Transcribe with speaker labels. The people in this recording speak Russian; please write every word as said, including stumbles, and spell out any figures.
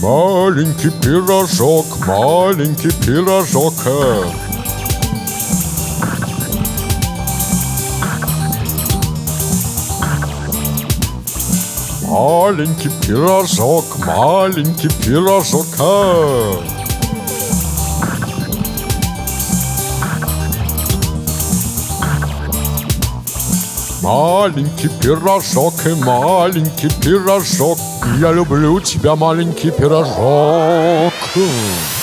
Speaker 1: Маленький пирожок, маленький пирожок. Маленький пирожок, маленький пирожок. Маленький пирожок и маленький пирожок. Я люблю тебя, маленький пирожок.